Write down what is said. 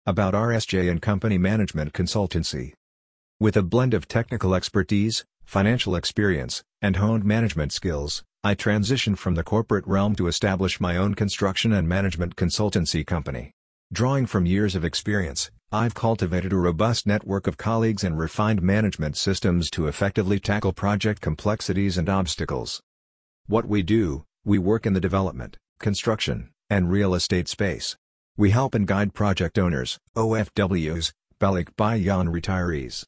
About RSJ & Company Management Consultancy. With a blend of technical expertise, financial experience, and honed management skills, I transitioned from the corporate realm to establish my own construction and management consultancy company. Drawing from years of experience, I've cultivated a robust network of colleagues and refined management systems to effectively tackle project complexities and obstacles. What we do: we work in the development, construction, and real estate space. We help and guide project owners, OFWs, Balik Bayan retirees,